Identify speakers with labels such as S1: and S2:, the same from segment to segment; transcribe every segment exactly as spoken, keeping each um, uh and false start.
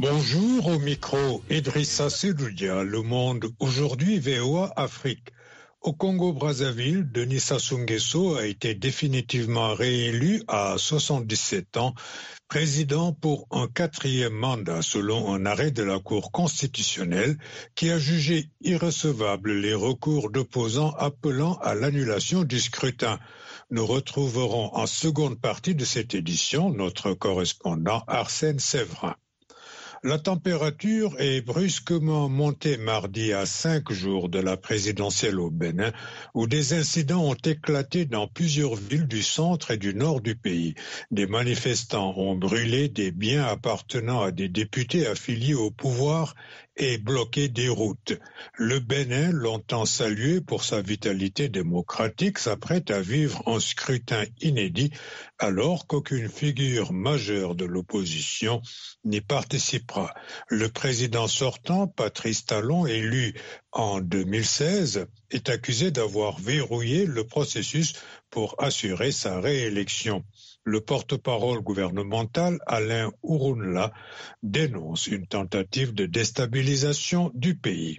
S1: Bonjour, au micro Idrissa Seloudia, Le Monde aujourd'hui, V O A Afrique. Au Congo-Brazzaville, Denis Sassou Nguesso a été définitivement réélu à soixante-dix-sept ans, président pour un quatrième mandat selon un arrêt de la Cour constitutionnelle qui a jugé irrecevables les recours d'opposants appelant à l'annulation du scrutin. Nous retrouverons en seconde partie de cette édition notre correspondant Arsène Séverin. La température est brusquement montée mardi à cinq jours de la présidentielle au Bénin, où des incidents ont éclaté dans plusieurs villes du centre et du nord du pays. Des manifestants ont brûlé des biens appartenant à des députés affiliés au pouvoir et bloqué des routes. Le Bénin, longtemps salué pour sa vitalité démocratique, s'apprête à vivre un scrutin inédit alors qu'aucune figure majeure de l'opposition n'y participera. Le président sortant, Patrice Talon, élu en deux mille seize, est accusé d'avoir verrouillé le processus pour assurer sa réélection. Le porte-parole gouvernemental, Alain Ourounla, dénonce une tentative de déstabilisation du pays.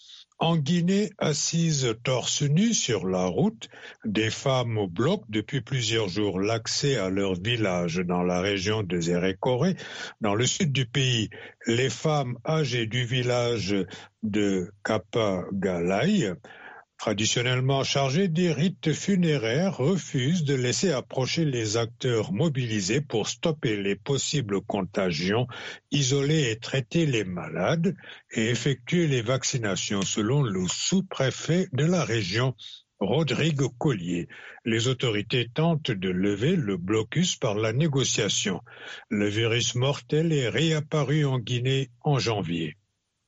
S1: En Guinée, assises torse nu sur la route, des femmes bloquent depuis plusieurs jours l'accès à leur village dans la région de Zérékoré, dans le sud du pays. Les femmes âgées du village de Kapagalaï, traditionnellement chargés des rites funéraires, refusent de laisser approcher les acteurs mobilisés pour stopper les possibles contagions, isoler et traiter les malades et effectuer les vaccinations, selon le sous-préfet de la région, Rodrigue Collier. Les autorités tentent de lever le blocus par la négociation. Le virus mortel est réapparu en Guinée en janvier.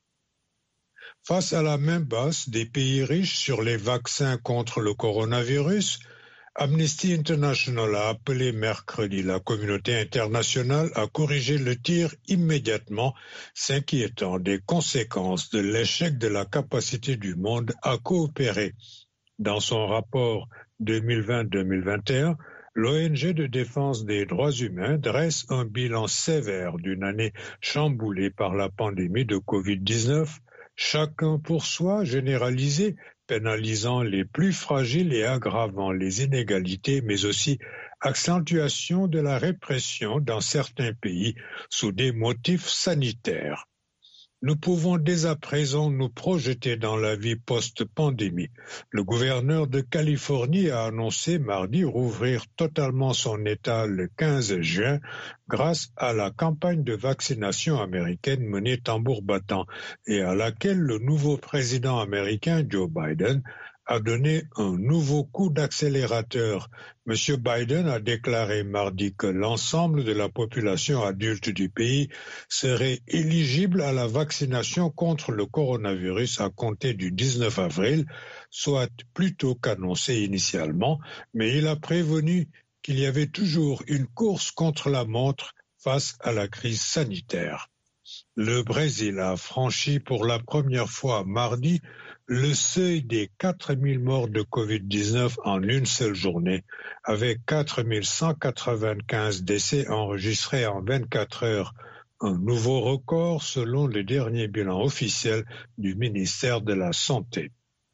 S1: Face à la main basse des pays riches sur les vaccins contre le coronavirus, Amnesty International a appelé mercredi la communauté internationale à corriger le tir immédiatement, s'inquiétant des conséquences de l'échec de la capacité du monde à coopérer. Dans son rapport deux mille vingt deux mille vingt et un, l'O N G de défense des droits humains dresse un bilan sévère d'une année chamboulée par la pandémie de covid dix-neuf, chacun pour soi généralisé, pénalisant les plus fragiles et aggravant les inégalités, mais aussi accentuation de la répression dans certains pays sous des motifs sanitaires. Nous pouvons dès à présent nous projeter dans la vie post-pandémie. Le gouverneur de Californie a annoncé mardi rouvrir totalement son État le quinze juin grâce à la campagne de vaccination américaine menée tambour battant et à laquelle le nouveau président américain Joe Biden a donné un nouveau coup d'accélérateur. Monsieur Biden a déclaré mardi que l'ensemble de la population adulte du pays serait éligible à la vaccination contre le coronavirus à compter du dix-neuf avril, soit plus tôt qu'annoncé initialement, mais il a prévenu qu'il y avait toujours une course contre la montre face à la crise sanitaire. Le Brésil a franchi pour la première fois mardi le seuil des quatre mille morts de covid dix-neuf en une seule journée, avec quatre mille cent quatre-vingt-quinze décès enregistrés en vingt-quatre heures, un nouveau record selon le dernier bilan officiel du ministère de la Santé.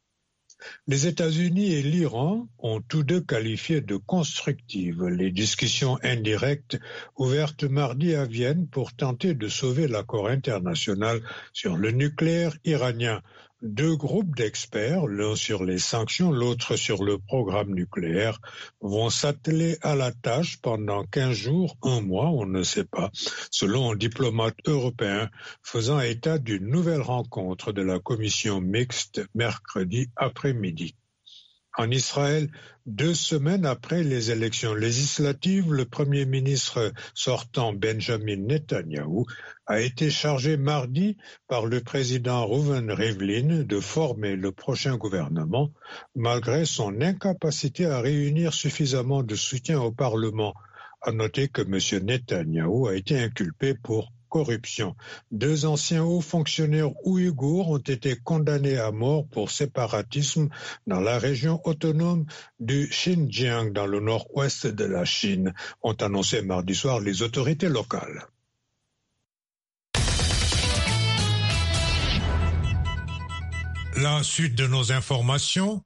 S1: Les États-Unis et l'Iran ont tous deux qualifié de constructives les discussions indirectes ouvertes mardi à Vienne pour tenter de sauver l'accord international sur le nucléaire iranien. Deux groupes d'experts, l'un sur les sanctions, l'autre sur le programme nucléaire, vont s'atteler à la tâche pendant quinze jours, un mois, on ne sait pas, selon un diplomate européen faisant état d'une nouvelle rencontre de la commission mixte mercredi après-midi. En Israël, deux semaines après les élections législatives, le Premier ministre sortant Benjamin Netanyahou a été chargé mardi par le président Reuven Rivlin de former le prochain gouvernement, malgré son incapacité à réunir suffisamment de soutien au Parlement. À noter que M. Netanyahou a été inculpé pour corruption. Deux anciens hauts fonctionnaires ouïghours ont été condamnés à mort pour séparatisme dans la région autonome du Xinjiang, dans le nord-ouest de la Chine, ont annoncé mardi soir les autorités locales. La suite de nos informations.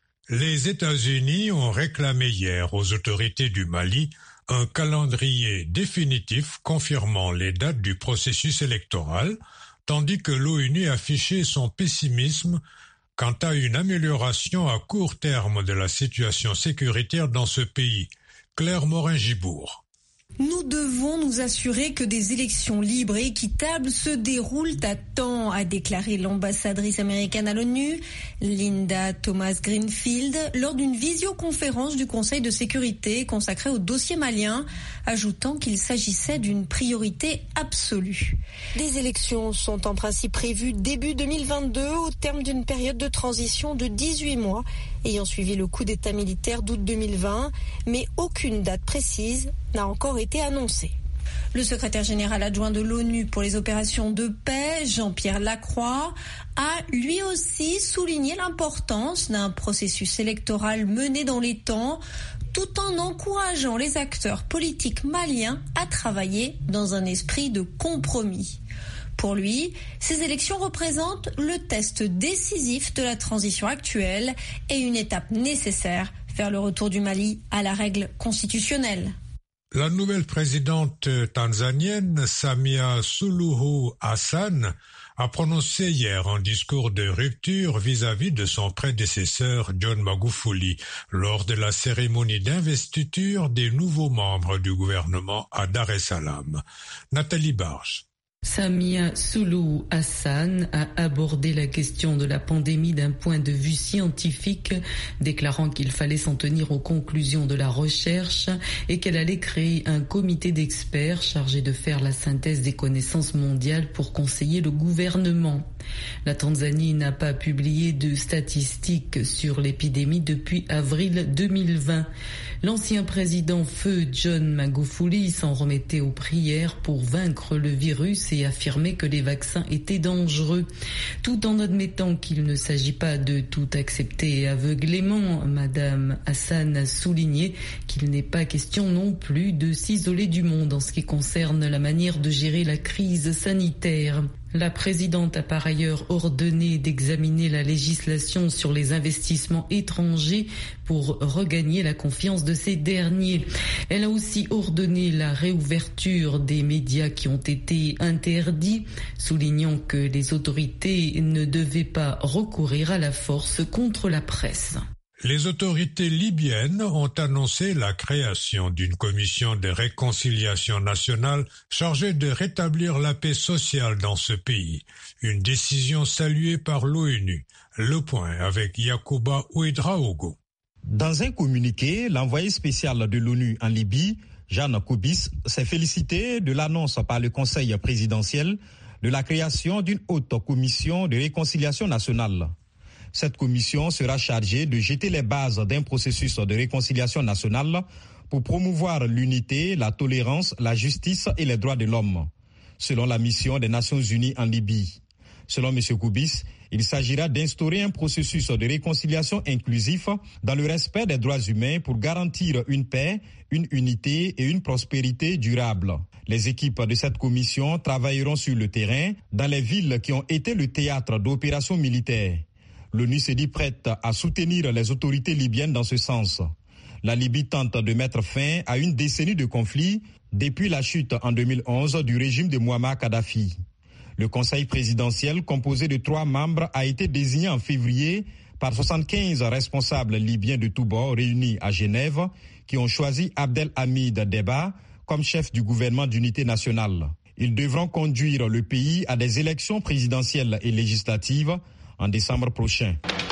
S1: Les États-Unis ont réclamé hier aux autorités du Mali un calendrier définitif confirmant les dates du processus électoral, tandis que l'ONU affichait son pessimisme quant à une amélioration à court terme de la situation sécuritaire dans ce pays. Claire Morin-Gibourg.
S2: Nous devons nous assurer que des élections libres et équitables se déroulent à temps, a déclaré l'ambassadrice américaine à l'ONU, Linda Thomas-Greenfield, lors d'une visioconférence du Conseil de sécurité consacrée au dossier malien, ajoutant qu'il s'agissait d'une priorité absolue. Des élections sont en principe prévues début deux mille vingt-deux, au terme d'une période de transition de dix-huit mois, ayant suivi le coup d'État militaire d'août deux mille vingt, mais aucune date précise n'a encore été annoncée. Le secrétaire général adjoint de l'ONU pour les opérations de paix, Jean-Pierre Lacroix, a lui aussi souligné l'importance d'un processus électoral mené dans les temps, tout en encourageant les acteurs politiques maliens à travailler dans un esprit de compromis. Pour lui, ces élections représentent le test décisif de la transition actuelle et une étape nécessaire vers le retour du Mali à la règle constitutionnelle.
S1: La nouvelle présidente tanzanienne Samia Suluhu Hassan a prononcé hier un discours de rupture vis-à-vis de son prédécesseur John Magufuli lors de la cérémonie d'investiture des nouveaux membres du gouvernement à Dar es Salaam. Nathalie Barge.
S3: Samia Suluhu Hassan a abordé la question de la pandémie d'un point de vue scientifique, déclarant qu'il fallait s'en tenir aux conclusions de la recherche et qu'elle allait créer un comité d'experts chargé de faire la synthèse des connaissances mondiales pour conseiller le gouvernement. La Tanzanie n'a pas publié de statistiques sur l'épidémie depuis avril deux mille vingt. L'ancien président feu John Magufuli s'en remettait aux prières pour vaincre le virus et affirmait que les vaccins étaient dangereux. Tout en admettant qu'il ne s'agit pas de tout accepter aveuglément, Madame Hassan a souligné qu'il n'est pas question non plus de s'isoler du monde en ce qui concerne la manière de gérer la crise sanitaire. La présidente a par ailleurs ordonné d'examiner la législation sur les investissements étrangers pour regagner la confiance de ces derniers. Elle a aussi ordonné la réouverture des médias qui ont été interdits, soulignant que les autorités ne devaient pas recourir à la force contre la presse.
S1: Les autorités libyennes ont annoncé la création d'une commission de réconciliation nationale chargée de rétablir la paix sociale dans ce pays. Une décision saluée par l'ONU. Le point avec Yacouba Ouedraogo.
S4: Dans un communiqué, l'envoyé spécial de l'ONU en Libye, Jan Kubis, s'est félicité de l'annonce par le Conseil présidentiel de la création d'une haute commission de réconciliation nationale. Cette commission sera chargée de jeter les bases d'un processus de réconciliation nationale pour promouvoir l'unité, la tolérance, la justice et les droits de l'homme, selon la mission des Nations Unies en Libye. Selon M. Koubis, il s'agira d'instaurer un processus de réconciliation inclusif dans le respect des droits humains pour garantir une paix, une unité et une prospérité durable. Les équipes de cette commission travailleront sur le terrain dans les villes qui ont été le théâtre d'opérations militaires. L'ONU s'est dit prête à soutenir les autorités libyennes dans ce sens. La Libye tente de mettre fin à une décennie de conflits depuis la chute en deux mille onze du régime de Mouammar Kadhafi. Le conseil présidentiel, composé de trois membres, a été désigné en février par soixante-quinze responsables libyens de tous bords réunis à Genève qui ont choisi Abdelhamid Deba comme chef du gouvernement d'unité nationale. Ils devront conduire le pays à des élections présidentielles et législatives en décembre prochain.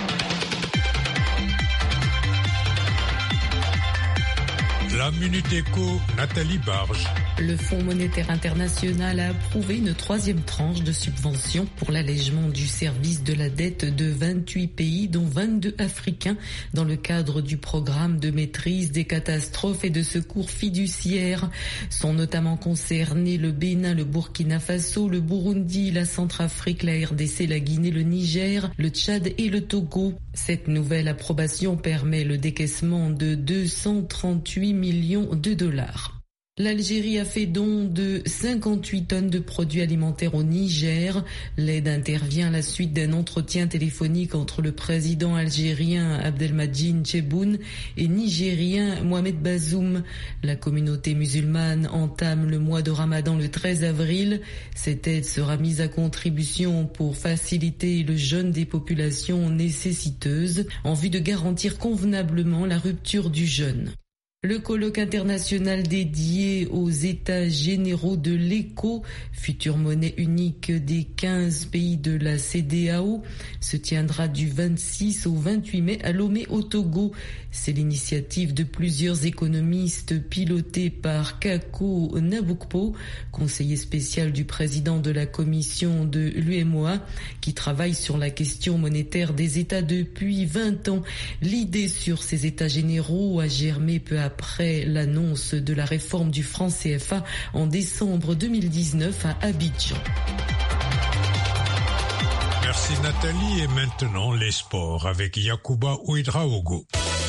S1: La Minute Éco, Nathalie Barge.
S3: Le Fonds monétaire international a approuvé une troisième tranche de subvention pour l'allègement du service de la dette de vingt-huit pays, dont vingt-deux africains, dans le cadre du programme de maîtrise des catastrophes et de secours fiduciaires. Sont notamment concernés le Bénin, le Burkina Faso, le Burundi, la Centrafrique, la R D C, la Guinée, le Niger, le Tchad et le Togo. Cette nouvelle approbation permet le décaissement de deux cent trente-huit millions de dollars. L'Algérie a fait don de cinquante-huit tonnes de produits alimentaires au Niger. L'aide intervient à la suite d'un entretien téléphonique entre le président algérien Abdelmadjid Tebboune et nigérien Mohamed Bazoum. La communauté musulmane entame le mois de Ramadan le treize avril. Cette aide sera mise à contribution pour faciliter le jeûne des populations nécessiteuses en vue de garantir convenablement la rupture du jeûne. Le colloque international dédié aux États généraux de l'éco, future monnaie unique des quinze pays de la C E D E A O, se tiendra du vingt-six au vingt-huit mai à Lomé au Togo. C'est l'initiative de plusieurs économistes pilotée par Kako Naboukpo, conseiller spécial du président de la commission de l'U M O A, qui travaille sur la question monétaire des États depuis vingt ans. L'idée sur ces États généraux a germé peu après après l'annonce de la réforme du franc C F A en décembre deux mille dix-neuf à Abidjan.
S1: Merci Nathalie, et maintenant les sports avec Yacouba Ouedraogo.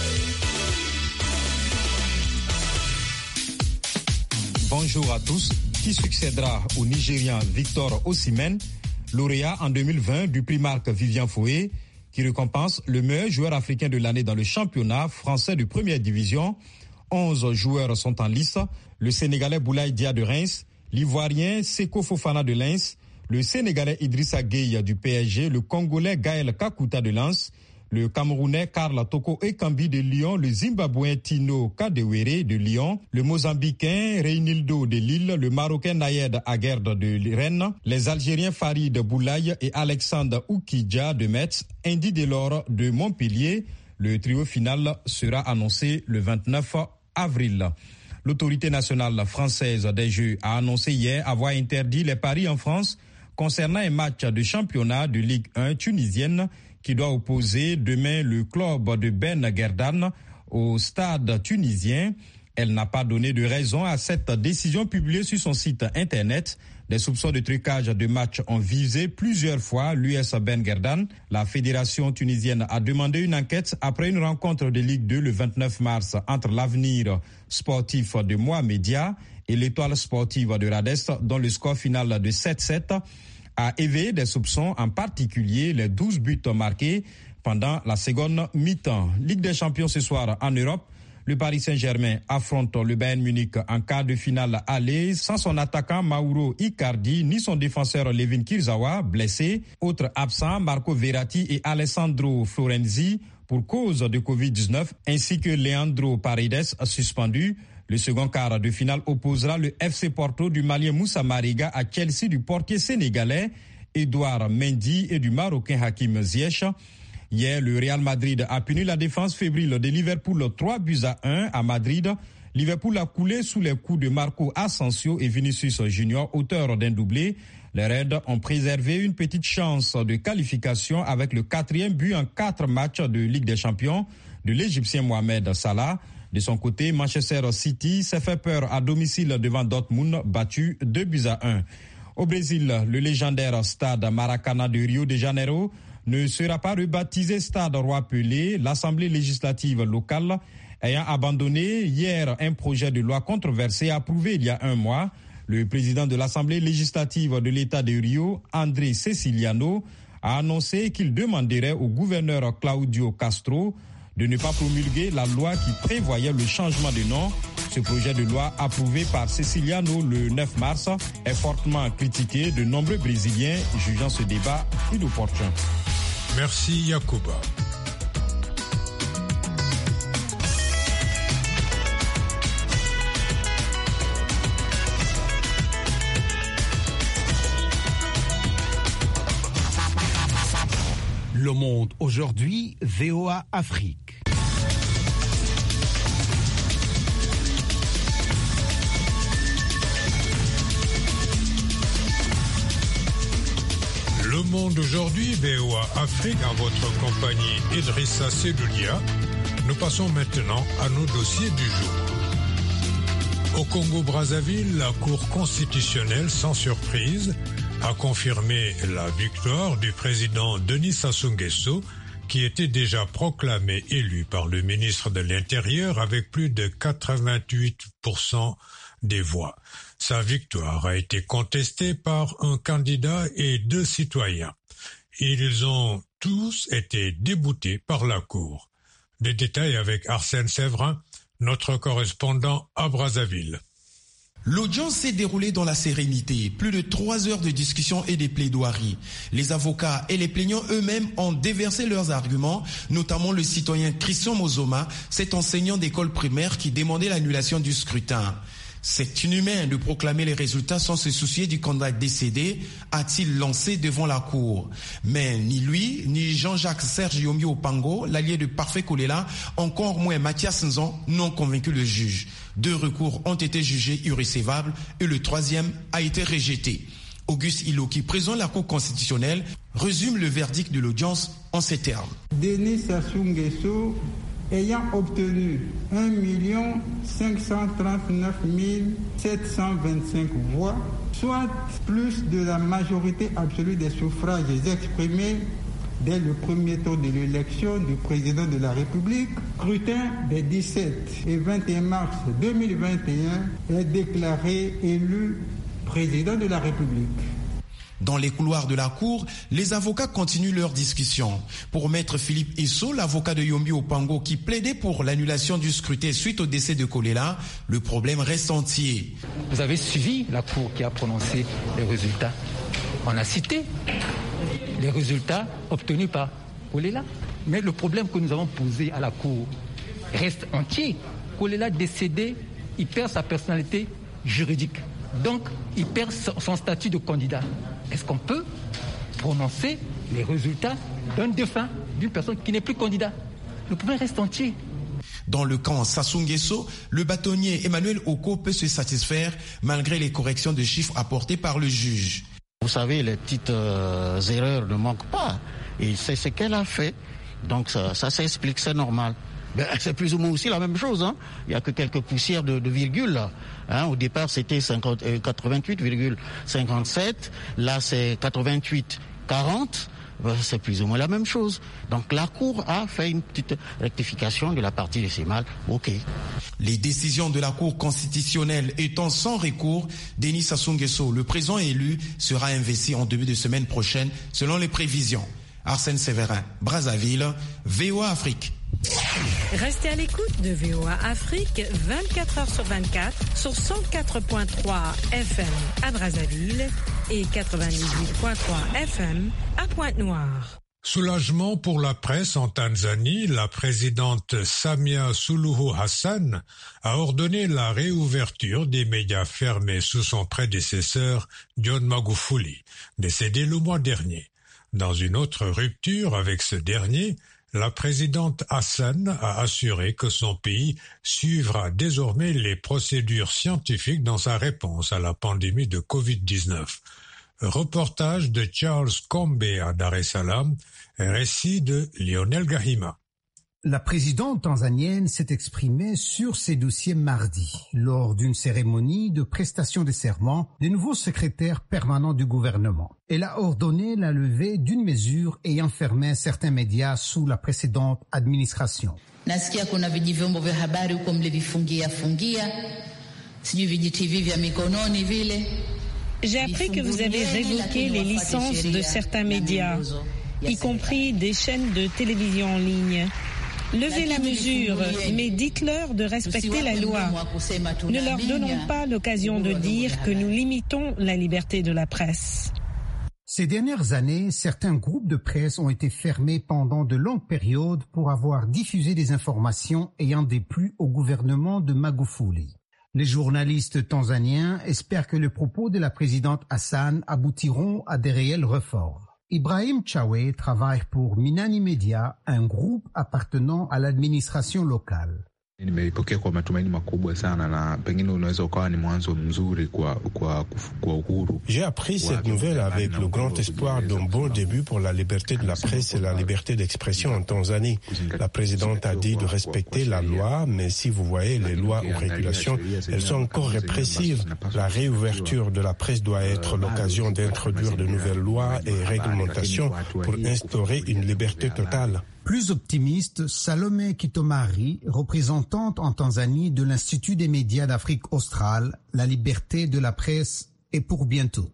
S4: Bonjour à tous. Qui succédera au Nigérian Victor Osimhen, lauréat en deux mille vingt du prix Marc Vivian Foué, qui récompense le meilleur joueur africain de l'année dans le championnat français de première division? Onze joueurs sont en lice. Le Sénégalais Boulaye Dia de Reims, l'Ivoirien Seko Fofana de Lens, le Sénégalais Idrissa Gueye du P S G, le Congolais Gaël Kakuta de Lens, le Camerounais Karl Toko Ekambi de Lyon, le Zimbabwéen Tino Kadewere de Lyon, le Mozambicain Reynildo de Lille, le Marocain Nayed Aguerd de Rennes, les Algériens Farid Boulaye et Alexandre Oukidja de Metz, Indy Delors de Montpellier. Le trio final sera annoncé le vingt-neuf avril. L'autorité nationale française des Jeux a annoncé hier avoir interdit les paris en France concernant un match de championnat de Ligue un tunisienne qui doit opposer demain le club de Ben Guerdane au stade tunisien. Elle n'a pas donné de raison à cette décision publiée sur son site internet. Des soupçons de trucage de match ont visé plusieurs fois l'U S Ben Guerdane. La fédération tunisienne a demandé une enquête après une rencontre de Ligue deux le vingt-neuf mars entre l'Avenir sportif de Mohamedia et l'Étoile sportive de Radès, dont le score final de sept sept a éveillé des soupçons, en particulier les douze buts marqués pendant la seconde mi-temps. Ligue des champions ce soir en Europe. Le Paris Saint-Germain affronte le Bayern Munich en quart de finale aller sans son attaquant Mauro Icardi ni son défenseur Levin Kurzawa, blessé. Autres absents, Marco Verratti et Alessandro Florenzi pour cause de covid dix-neuf, ainsi que Leandro Paredes suspendu. Le second quart de finale opposera le F C Porto du Malien Moussa Mariga à Chelsea du portier sénégalais Edouard Mendy et du Marocain Hakim Ziyech. Hier, le Real Madrid a puni la défense fébrile de Liverpool trois buts à un à Madrid. Liverpool a coulé sous les coups de Marco Asensio et Vinicius Junior, auteurs d'un doublé. Les Reds ont préservé une petite chance de qualification avec le quatrième but en quatre matchs de Ligue des Champions de l'Égyptien Mohamed Salah. De son côté, Manchester City s'est fait peur à domicile devant Dortmund, battu deux buts à un. Au Brésil, le légendaire stade Maracanã de Rio de Janeiro ne sera pas rebaptisé Stade Roi Pelé, l'Assemblée législative locale ayant abandonné hier un projet de loi controversé approuvé il y a un mois. Le président de l'Assemblée législative de l'État de Rio, André Ceciliano, a annoncé qu'il demanderait au gouverneur Claudio Castro de ne pas promulguer la loi qui prévoyait le changement de nom. Ce projet de loi approuvé par Ceciliano le neuf mars est fortement critiqué de nombreux Brésiliens jugeant ce débat inopportun.
S1: Merci Yacouba.
S5: Le Monde aujourd'hui, V O A Afrique.
S1: Le Monde aujourd'hui, V O A Afrique, en votre compagnie Idrissa Seloulia. Nous passons maintenant à nos dossiers du jour. Au Congo-Brazzaville, la Cour constitutionnelle, sans surprise, a confirmé la victoire du président Denis Sassou Nguesso, qui était déjà proclamé élu par le ministre de l'Intérieur avec plus de quatre-vingt-huit pour cent des voix. Sa victoire a été contestée par un candidat et deux citoyens. Ils ont tous été déboutés par la Cour. Des détails avec Arsène Séverin, notre correspondant à Brazzaville.
S6: L'audience s'est déroulée dans la sérénité. Plus de trois heures de discussion et de plaidoiries. Les avocats et les plaignants eux-mêmes ont déversé leurs arguments, notamment le citoyen Christian Mozoma, cet enseignant d'école primaire qui demandait l'annulation du scrutin. C'est inhumain de proclamer les résultats sans se soucier du candidat décédé, a-t-il lancé devant la cour. Mais ni lui, ni Jean-Jacques Serge Yombi Opango, l'allié de Parfait Kolela, encore moins Mathias Nzon, n'ont convaincu le juge. Deux recours ont été jugés irrécevables et le troisième a été rejeté. Auguste Iloki, président de la Cour constitutionnelle, résume le verdict de l'audience en ces termes.
S7: Denis Sassou Nguesso, ayant obtenu un million cinq cent trente-neuf mille sept cent vingt-cinq voix, soit plus de la majorité absolue des suffrages exprimés dès le premier tour de l'élection du président de la République, scrutin des dix-sept et vingt et un mars deux mille vingt et un, est déclaré élu président de la République.
S6: Dans les couloirs de la cour, les avocats continuent leur discussion. Pour maître Philippe Isso, l'avocat de Yombi Opango qui plaidait pour l'annulation du scrutin suite au décès de Kolela, le problème reste entier.
S8: Vous avez suivi la cour qui a prononcé les résultats. On a cité les résultats obtenus par Kolela. Mais le problème que nous avons posé à la cour reste entier. Kolela décédé, il perd sa personnalité juridique. Donc, il perd son statut de candidat. Est-ce qu'on peut prononcer les résultats d'un défunt, d'une personne qui n'est plus candidat? Le problème reste entier.
S6: Dans le camp Sassou Nguesso, le bâtonnier Emmanuel Oko peut se satisfaire malgré les corrections de chiffres apportées par le juge.
S9: Vous savez, les petites euh, erreurs ne manquent pas. Et c'est ce qu'elle a fait. Donc ça, ça s'explique, c'est normal. Ben, c'est plus ou moins aussi la même chose. Hein. Il n'y a que quelques poussières de, de virgule. Là. Hein, au départ, c'était cinquante, euh, quatre-vingt-huit virgule cinquante-sept. Là, c'est quatre-vingt-huit virgule quarante. Ben, c'est plus ou moins la même chose. Donc la Cour a fait une petite rectification de la partie décimale. OK.
S6: Les décisions de la Cour constitutionnelle étant sans recours, Denis Sassou Nguesso, le président élu, sera investi en début de semaine prochaine, selon les prévisions. Arsène Séverin, Brazzaville, V O A Afrique.
S10: Restez à l'écoute de V O A Afrique vingt-quatre heures sur vingt-quatre sur cent quatre virgule trois F M à Brazzaville et quatre-vingt-dix-huit virgule trois F M à Pointe-Noire.
S1: Soulagement pour la presse en Tanzanie, la présidente Samia Suluhu Hassan a ordonné la réouverture des médias fermés sous son prédécesseur John Magufuli, décédé le mois dernier. Dans une autre rupture avec ce dernier, la présidente Hassan a assuré que son pays suivra désormais les procédures scientifiques dans sa réponse à la pandémie de covid dix-neuf. Reportage de Charles Kombe à Dar es Salaam, récit de Lionel Gahima.
S5: La présidente tanzanienne s'est exprimée sur ces dossiers mardi, lors d'une cérémonie de prestation de serment des nouveaux secrétaires permanents du gouvernement. Elle a ordonné la levée d'une mesure ayant fermé certains médias sous la précédente administration.
S11: Nasikia kuna vijivyombo vya habari huko mlivifungia fungia, sijui vijitivi vya mikononi vile.
S10: J'ai appris que vous avez révoqué les licences de certains médias, y compris des chaînes de télévision en ligne. Levez la mesure, mais dites-leur de respecter la loi. Ne leur donnons pas l'occasion de dire que nous limitons la liberté de la presse.
S5: Ces dernières années, certains groupes de presse ont été fermés pendant de longues périodes pour avoir diffusé des informations ayant déplu au gouvernement de Magufuli. Les journalistes tanzaniens espèrent que les propos de la présidente Hassan aboutiront à des réelles réformes. Ibrahim Chawe travaille pour Minani Media, un groupe appartenant à l'administration locale.
S12: Nimeipokea kwa matumaini makubwa sana na pengine unaweza ukawa ni mwanzo mzuri kwa kwa kwa uhuru.
S13: J'ai appris cette nouvelle avec le grand espoir d'un bon début pour la liberté de la presse et la liberté d'expression en Tanzanie. La présidente a dit de respecter la loi, mais si vous voyez les lois ou régulations, elles sont encore répressives. La réouverture de la presse doit être l'occasion d'introduire de nouvelles lois et réglementations pour instaurer une liberté totale.
S5: Plus optimiste, Salomé Kitomari, représentante en Tanzanie de l'Institut des médias d'Afrique australe, la liberté de la presse est pour bientôt.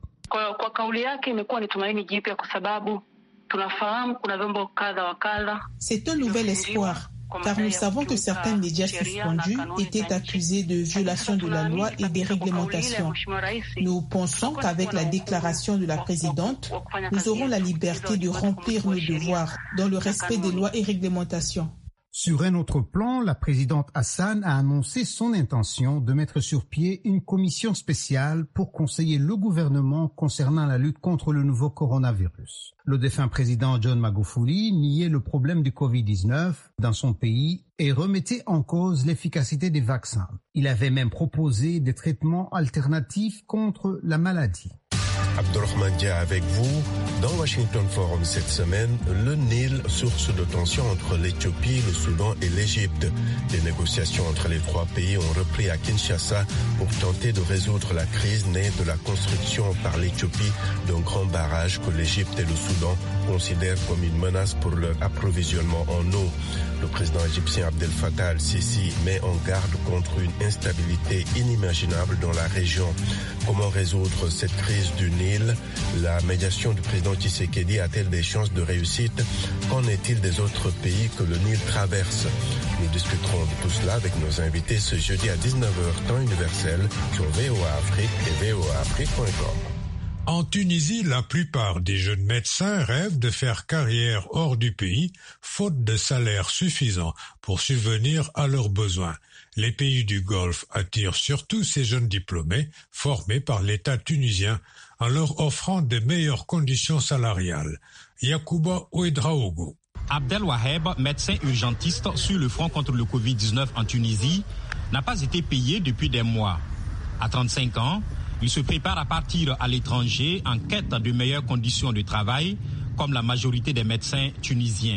S14: C'est un nouvel espoir, car nous savons que certains médias suspendus étaient accusés de violation de la loi et des réglementations. Nous pensons qu'avec la déclaration de la présidente, nous aurons la liberté de remplir nos devoirs dans le respect des lois et réglementations.
S5: Sur un autre plan, la présidente Hassan a annoncé son intention de mettre sur pied une commission spéciale pour conseiller le gouvernement concernant la lutte contre le nouveau coronavirus. Le défunt président John Magufuli niait le problème du covid dix-neuf dans son pays et remettait en cause l'efficacité des vaccins. Il avait même proposé des traitements alternatifs contre la maladie.
S13: Abdurrahman Dia avec vous. Dans Washington Forum cette semaine, le Nil, source de tension entre l'Éthiopie, le Soudan et l'Égypte. Les négociations entre les trois pays ont repris à Kinshasa pour tenter de résoudre la crise née de la construction par l'Éthiopie d'un grand barrage que l'Égypte et le Soudan considèrent comme une menace pour leur approvisionnement en eau. Le président égyptien Abdel Fattah al-Sisi met en garde contre une instabilité inimaginable dans la région. Comment résoudre cette crise du Nil? La médiation du président Tshisekedi a-t-elle des chances de réussite? Qu'en est-il des autres pays que le Nil traverse? Nous discuterons de tout cela avec nos invités ce jeudi à dix-neuf heures temps universel sur V O A Afrique et V O A Afrique point com.
S1: En Tunisie, la plupart des jeunes médecins rêvent de faire carrière hors du pays, faute de salaire suffisant pour subvenir à leurs besoins. Les pays du Golfe attirent surtout ces jeunes diplômés formés par l'État tunisien en leur offrant de meilleures conditions salariales. Yacouba Ouedraogo.
S15: Abdel Waheb, médecin urgentiste sur le front contre le covid dix-neuf en Tunisie, n'a pas été payé depuis des mois. À trente-cinq ans, il se prépare à partir à l'étranger en quête de meilleures conditions de travail, comme la majorité des médecins tunisiens.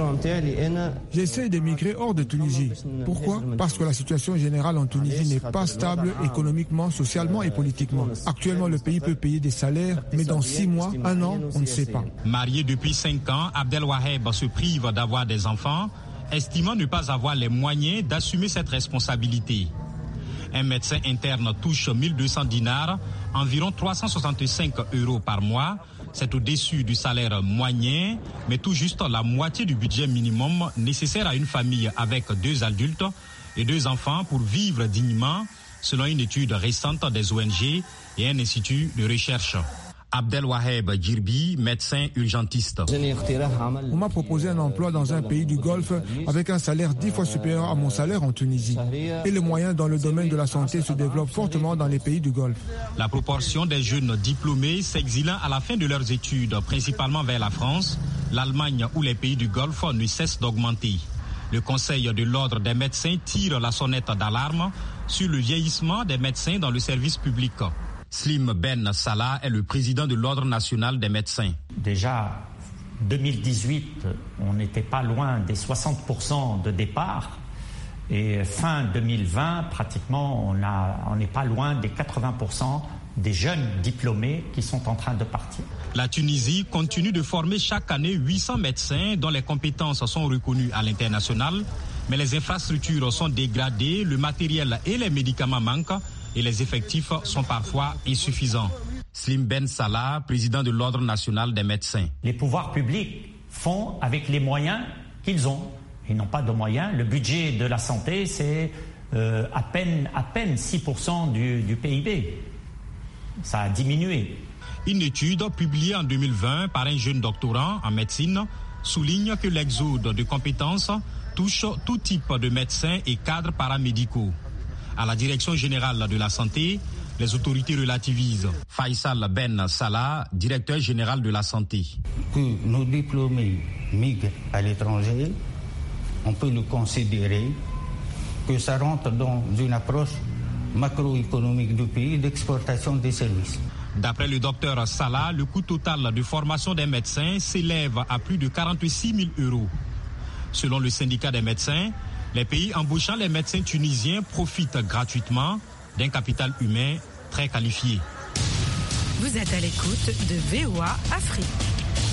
S16: J'essaie d'émigrer hors de Tunisie. Pourquoi? Parce que la situation générale en Tunisie n'est pas stable économiquement, socialement et politiquement. Actuellement, le pays peut payer des salaires, mais dans six mois, un an, on ne sait pas.
S15: Marié depuis cinq ans, Abdel Waheb se prive d'avoir des enfants, estimant ne pas avoir les moyens d'assumer cette responsabilité. Un médecin interne touche mille deux cents dinars, environ trois cent soixante-cinq euros par mois. C'est au-dessus du salaire moyen, mais tout juste la moitié du budget minimum nécessaire à une famille avec deux adultes et deux enfants pour vivre dignement, selon une étude récente des O N G et un institut de recherche. Abdel Waheb Djirbi, médecin urgentiste.
S16: On m'a proposé un emploi dans un pays du Golfe avec un salaire dix fois supérieur à mon salaire en Tunisie. Et les moyens dans le domaine de la santé se développent fortement dans les pays du Golfe.
S15: La proportion des jeunes diplômés s'exilant à la fin de leurs études, principalement vers la France, l'Allemagne ou les pays du Golfe, ne cesse d'augmenter. Le Conseil de l'ordre des médecins tire la sonnette d'alarme sur le vieillissement des médecins dans le service public. Slim Ben Salah est le président de l'Ordre national des médecins.
S17: Déjà, deux mille dix-huit, on n'était pas loin des soixante pour cent de départ. Et fin deux mille vingt, pratiquement, on a, on n'est pas loin des quatre-vingts pour cent des jeunes diplômés qui sont en train de partir.
S15: La Tunisie continue de former chaque année huit cents médecins dont les compétences sont reconnues à l'international. Mais les infrastructures sont dégradées, le matériel et les médicaments manquent. Et les effectifs sont parfois insuffisants. Slim Ben Salah, président de l'Ordre national des médecins.
S17: Les pouvoirs publics font avec les moyens qu'ils ont. Ils n'ont pas de moyens. Le budget de la santé, c'est euh, à peine, à peine six pour cent du, du P I B. Ça a diminué.
S15: Une étude publiée en deux mille vingt par un jeune doctorant en médecine souligne que l'exode de compétences touche tout type de médecins et cadres paramédicaux. À la Direction générale de la santé, les autorités relativisent. Faisal Ben Salah, directeur général de la santé.
S18: Que nos diplômés migrent à l'étranger, on peut le considérer que ça rentre dans une approche macroéconomique du pays d'exportation des services.
S15: D'après le docteur Salah, le coût total de formation des médecins s'élève à plus de quarante-six mille euros. Selon le syndicat des médecins, les pays embauchant les médecins tunisiens profitent gratuitement d'un capital humain très qualifié.
S19: Vous êtes à l'écoute de V O A Afrique.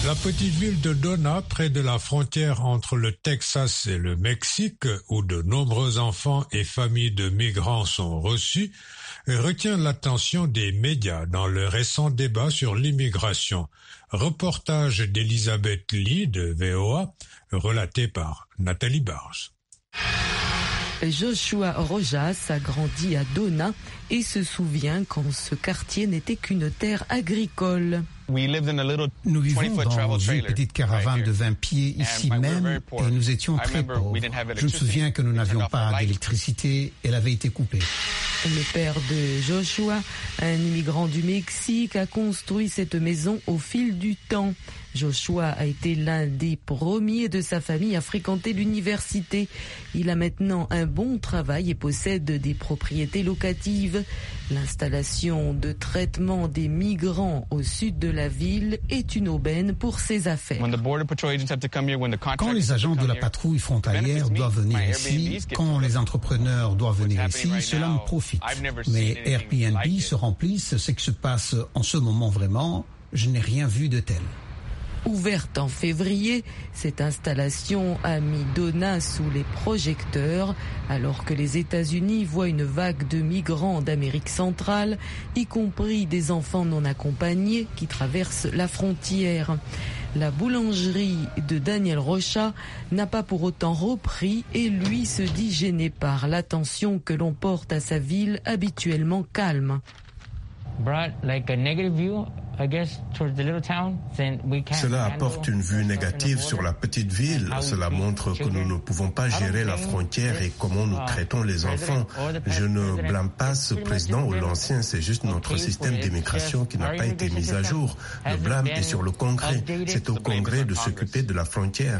S1: La petite ville de Dona, près de la frontière entre le Texas et le Mexique, où de nombreux enfants et familles de migrants sont reçus, retient l'attention des médias dans le récent débat sur l'immigration. Reportage d'Elisabeth Lee de V O A, relaté par Nathalie Barge.
S3: Joshua Rojas a grandi à Dona et se souvient quand ce quartier n'était qu'une terre agricole.
S5: Nous vivons dans une petite caravane de vingt pieds ici même et nous étions très pauvres. Je me souviens que nous n'avions pas d'électricité, elle avait été coupée.
S3: Le père de Joshua, un immigrant du Mexique, a construit cette maison au fil du temps. Joshua a été l'un des premiers de sa famille à fréquenter l'université. Il a maintenant un bon travail et possède des propriétés locatives. L'installation de traitement des migrants au sud de la ville est une aubaine pour ses affaires.
S5: Quand les agents de la patrouille frontalière doivent venir ici, quand les entrepreneurs doivent venir ici, cela me profite. Mais Airbnb se remplissent, ce qui se passe en ce moment vraiment, je n'ai rien vu de tel.
S3: Ouverte en février, cette installation a mis Dona sous les projecteurs, alors que les États-Unis voient une vague de migrants d'Amérique centrale, y compris des enfants non accompagnés qui traversent la frontière. La boulangerie de Daniel Rocha n'a pas pour autant repris et lui se dit gêné par l'attention que l'on porte à sa ville habituellement calme.
S19: Cela apporte une vue négative sur la petite ville. Cela montre que nous ne pouvons pas gérer la frontière et comment nous traitons les enfants. Je ne blâme pas ce président ou l'ancien, c'est juste notre système d'immigration qui n'a pas été mis à jour. Le blâme est sur le Congrès. C'est au Congrès de s'occuper de la frontière.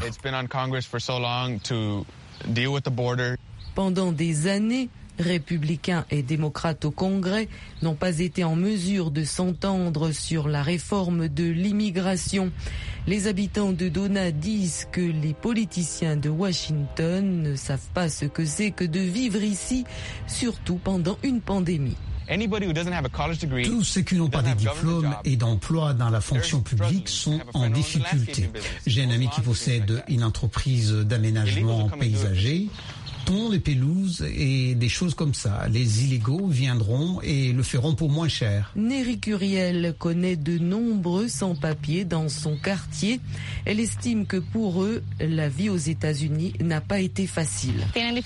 S3: Pendant des années, républicains et démocrates au Congrès n'ont pas été en mesure de s'entendre sur la réforme de l'immigration. Les habitants de Dona disent que les politiciens de Washington ne savent pas ce que c'est que de vivre ici, surtout pendant une pandémie.
S5: Tous ceux qui n'ont pas de diplôme et d'emploi dans la fonction publique sont en difficulté. J'ai un ami qui possède une entreprise d'aménagement paysager, tond les pelouses et des choses comme ça. Les illégaux viendront et le feront pour moins cher.
S3: Néry Curiel connaît de nombreux sans-papiers dans son quartier. Elle estime que pour eux, la vie aux États-Unis n'a pas été facile.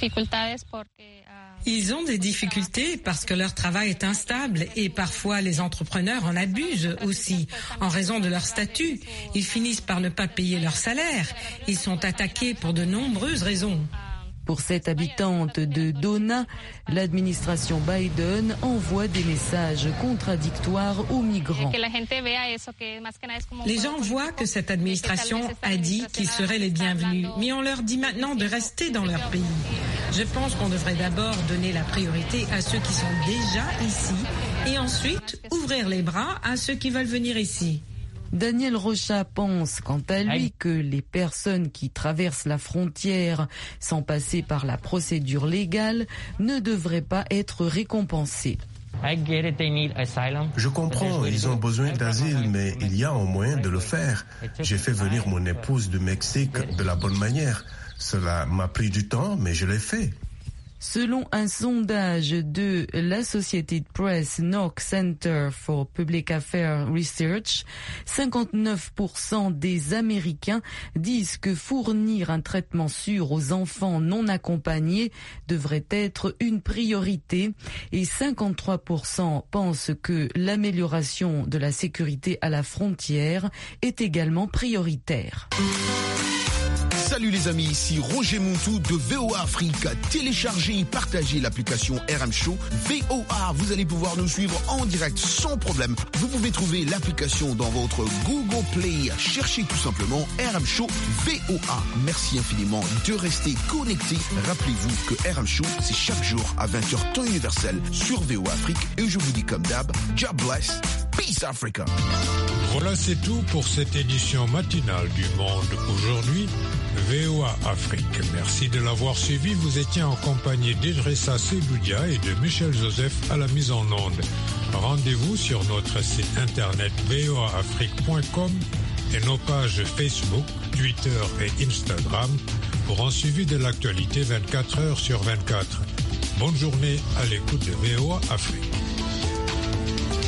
S20: Ils ont des difficultés parce que leur travail est instable et parfois les entrepreneurs en abusent aussi en raison de leur statut. Ils finissent par ne pas payer leur salaire. Ils sont attaqués pour de nombreuses raisons.
S3: Pour cette habitante de Dona, l'administration Biden envoie des messages contradictoires aux migrants.
S20: Les gens voient que cette administration a dit qu'ils seraient les bienvenus, mais on leur dit maintenant de rester dans leur pays. Je pense qu'on devrait d'abord donner la priorité à ceux qui sont déjà ici et ensuite ouvrir les bras à ceux qui veulent venir ici.
S3: Daniel Rocha pense, quant à lui, que les personnes qui traversent la frontière sans passer par la procédure légale ne devraient pas être récompensées.
S19: Je comprends, ils ont besoin d'asile, mais il y a un moyen de le faire. J'ai fait venir mon épouse du Mexique de la bonne manière. Cela m'a pris du temps, mais je l'ai fait.
S3: Selon un sondage de l'Associated Press Knox Center for Public Affairs Research, cinquante-neuf pour cent des Américains disent que fournir un traitement sûr aux enfants non accompagnés devrait être une priorité et cinquante-trois pour cent pensent que l'amélioration de la sécurité à la frontière est également prioritaire.
S21: Salut les amis, ici Roger Montou de V O A Afrique. Téléchargez et partagez l'application R M Show V O A. Vous allez pouvoir nous suivre en direct sans problème. Vous pouvez trouver l'application dans votre Google Play. Cherchez tout simplement R M Show V O A. Merci infiniment de rester connecté. Rappelez-vous que R M Show, c'est chaque jour à vingt heures temps universel sur V O A Afrique. Et je vous dis comme d'hab, God bless, Peace Africa.
S1: Voilà, c'est tout pour cette édition matinale du Monde aujourd'hui. V O A Afrique. Merci de l'avoir suivi. Vous étiez en compagnie d'Idrissa Seloudia et de Michel Joseph à la mise en onde. Rendez-vous sur notre site internet v o a afrique point com et nos pages Facebook, Twitter et Instagram pour un suivi de l'actualité vingt-quatre heures sur vingt-quatre. Bonne journée à l'écoute de V O A Afrique.